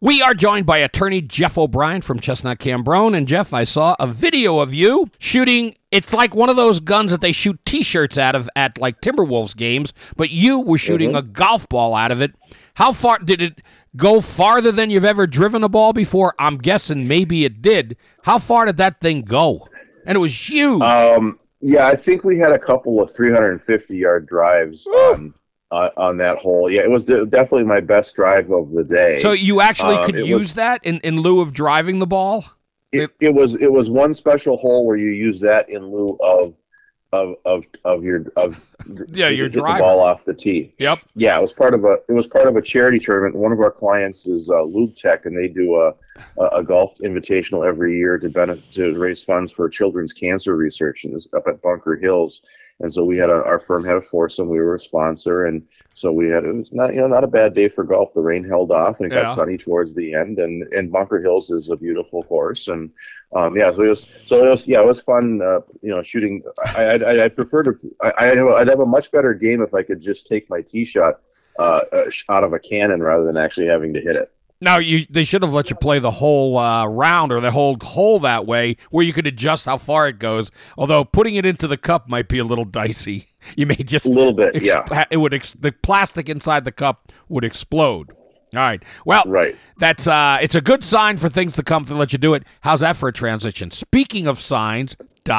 We are joined by attorney Jeff O'Brien from Chestnut Cambronne. And Jeff, I saw a video of you shooting. It's like one of those guns that they shoot T-shirts out of at like Timberwolves games, but you were shooting a golf ball out of it. How far did it go? Farther than you've ever driven a ball before? I'm guessing maybe it did. How far did that thing go? And it was huge. Yeah, I think we had a couple of 350-yard drives on that hole. Yeah, it was definitely my best drive of the day. So you actually could use that in lieu of driving the ball? It was one special hole where you use that in lieu of your drive the ball off the tee. Yep. Yeah, it was part of a charity tournament. One of our clients is Lube Tech, and they do a golf invitational every year to raise funds for children's cancer research, and this up at Bunker Hills. And so we had our firm had a foursome. We were a sponsor, and so it was not a bad day for golf. The rain held off, and it got sunny towards the end. And Bunker Hills is a beautiful course, and it was fun. Shooting. I'd have a much better game if I could just take my tee shot out of a cannon rather than actually having to hit it. Now, they should have let you play the whole round or the whole hole that way where you could adjust how far it goes, although putting it into the cup might be a little dicey. You may just... A little bit, the plastic inside the cup would explode. All right. Well, that's it's a good sign for things to come to let you do it. How's that for a transition? Speaking of signs, ...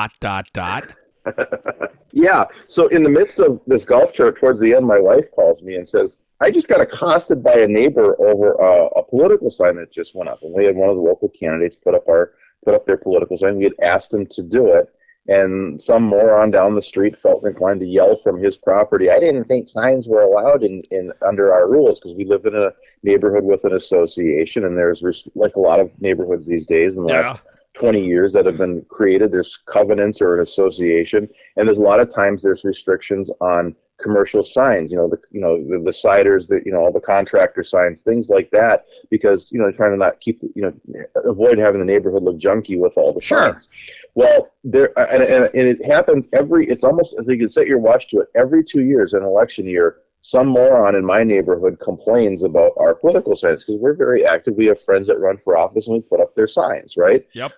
Yeah, so in the midst of this golf trip, towards the end, my wife calls me and says, I just got accosted by a neighbor over a political sign that just went up. And we had one of the local candidates put up their political sign. We had asked him to do it, and some moron down the street felt inclined to yell from his property. I didn't think signs were allowed in under our rules because we live in a neighborhood with an association, and there's like a lot of neighborhoods these days in the last 20 years that have been created. There's covenants or an association, and there's a lot of times there's restrictions on commercial signs, the siders, all the contractor signs, things like that, because trying to not avoid having the neighborhood look junky with all the signs. Well, and it happens it's almost as you can set your watch to it every 2 years, an election year. Some moron in my neighborhood complains about our political signs because we're very active. We have friends that run for office and we put up their signs, right? Yep.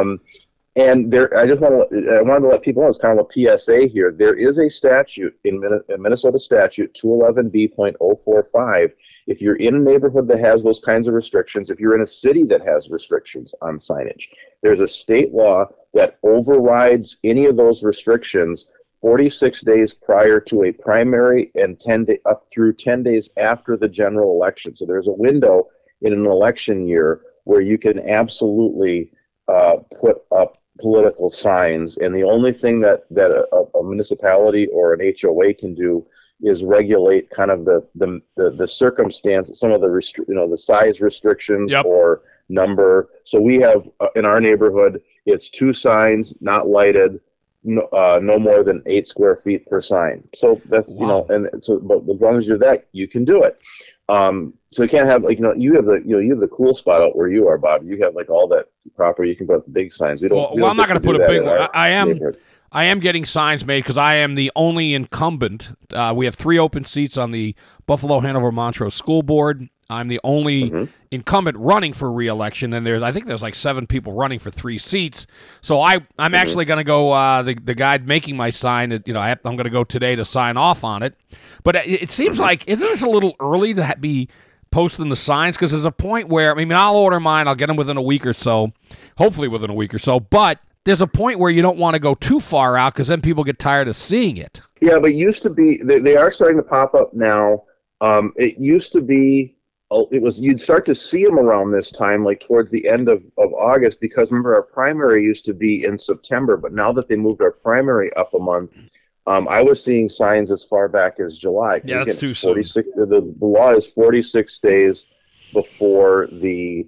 And I wanted to let people know, it's kind of a PSA here. There is a statute in Minnesota statute 211B.045. If you're in a neighborhood that has those kinds of restrictions, if you're in a city that has restrictions on signage, there's a state law that overrides any of those restrictions 46 days prior to a primary and up through 10 days after the general election. So there's a window in an election year where you can absolutely put up political signs, and the only thing that a municipality or an HOA can do is regulate kind of the circumstance, some of the size restrictions or number. So we have in our neighborhood, it's 2 signs, not lighted, no more than 8 square feet per sign. So that's but as long as you're that, you can do it. So you can't have you have the cool spot out where you are, Bob. You have all that property. You can put up the big signs. We don't. I'm not going to put a big one. I am getting signs made because I am the only incumbent. We have 3 open seats on the Buffalo Hanover Montrose School Board. I'm the only incumbent running for re-election, and I think there's like 7 people running for 3 seats. So I'm actually going to go. The guy making my sign, I'm going to go today to sign off on it. But it seems like, isn't this a little early to be posting the signs? Because there's a point where I'll order mine. I'll get them within a week or so, hopefully within a week or so. But there's a point where you don't want to go too far out because then people get tired of seeing it. Yeah, but it used to be they are starting to pop up now. It used to be. You'd start to see them around this time, like towards the end of August, because remember our primary used to be in September, but now that they moved our primary up a month, I was seeing signs as far back as July. Yeah, that's too soon. The law is 46 days before the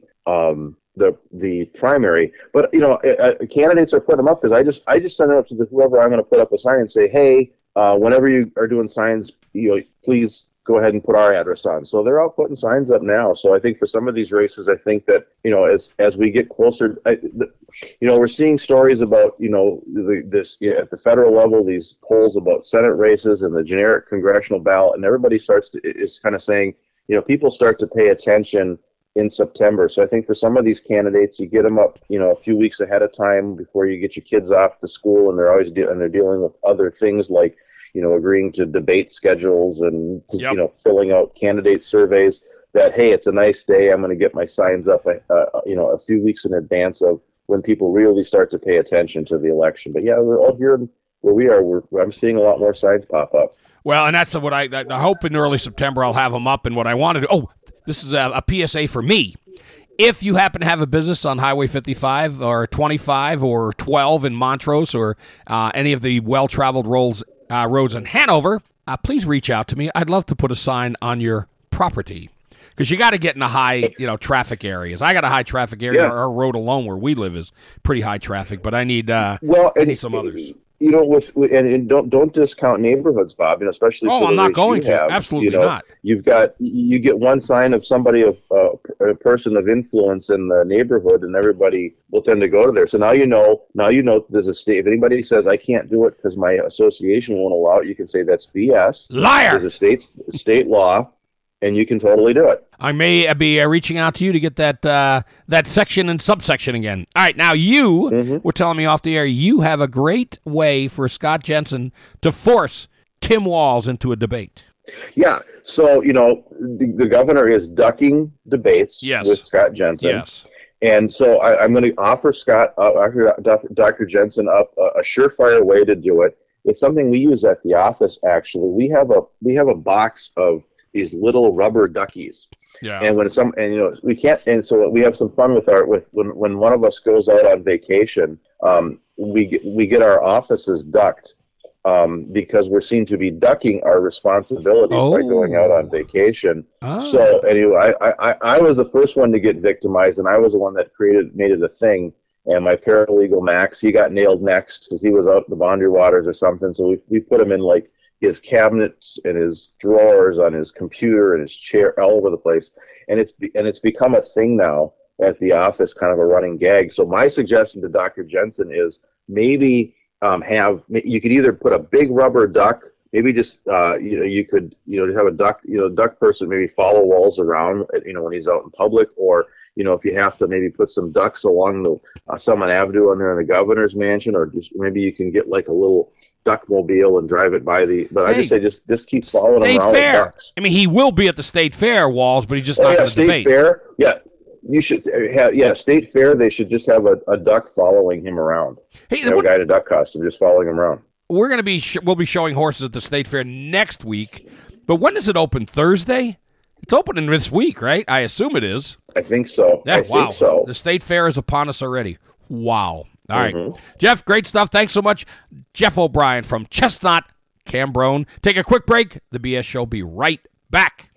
primary, but candidates are putting them up because I just send it up to whoever I'm going to put up a sign and say, hey, whenever you are doing signs, please go ahead and put our address on. So they're all putting signs up now. So I think for some of these races, I think that, as we get closer, we're seeing stories about, at the federal level, these polls about Senate races and the generic congressional ballot, and everybody is kind of saying, people start to pay attention in September. So I think for some of these candidates, you get them up, a few weeks ahead of time before you get your kids off to school, and they're always they're dealing with other things like, agreeing to debate schedules and filling out candidate surveys. That, hey, it's a nice day, I'm going to get my signs up, a few weeks in advance of when people really start to pay attention to the election. But yeah, we're all here where we are. I'm seeing a lot more signs pop up. Well, and that's what I hope in early September I'll have them up. And what I want to do, this is a PSA for me. If you happen to have a business on Highway 55 or 25 or 12 in Montrose or any of the well-traveled roads in Hanover, please reach out to me. I'd love to put a sign on your property. Because you got to get in the high, traffic areas. I got a high traffic area. Yeah. Our road alone where we live is pretty high traffic, but I need some others. And don't discount neighborhoods, Bob. Especially. Oh, I'm not going to. Absolutely not. You get one sign of somebody a person of influence in the neighborhood, and everybody will tend to go to there. So now you know there's a state. If anybody says I can't do it because my association won't allow it, you can say that's BS. Liar. There's a state law. And you can totally do it. I may be reaching out to you to get that section and subsection again. All right, now you were telling me off the air you have a great way for Scott Jensen to force Tim Walz into a debate. Yeah, so, the governor is ducking debates with Scott Jensen. Yes. And so I'm going to offer Dr. Jensen up a surefire way to do it. It's something we use at the office, actually. We have a box of these little rubber duckies. Yeah. And we can't, and so we have some fun when one of us goes out on vacation, we get our offices ducked, because we're seen to be ducking our responsibilities by going out on vacation. Oh. So anyway, I was the first one to get victimized, and I was the one that made it a thing. And my paralegal Max, he got nailed next because he was out in the Boundary Waters or something. So we put him in like his cabinets and his drawers on his computer and his chair all over the place, and it's become a thing now at the office, kind of a running gag. So my suggestion to Dr. Jensen is maybe you could either put a big rubber duck, maybe just you could have a duck person maybe follow Walz around when he's out in public, or if you have to maybe put some ducks along the Summit Avenue on there in the governor's mansion, or just maybe you can get like a little duckmobile and drive it by I just say just keep following him around with ducks. I mean, he will be at the State Fair, Walz, but he's just not going to debate. State Fair, yeah. You should have, State Fair, they should just have a duck following him around. Hey, a guy in a duck costume just following him around. We're going to be we'll be showing horses at the State Fair next week, but when does it open? Thursday? It's opening this week, right? I assume it is. I think so. Yeah, think so. The State Fair is upon us already. Wow. All right. Jeff, great stuff. Thanks so much. Jeff O'Brien from Chestnut, Cambronne. Take a quick break. The BS Show will be right back.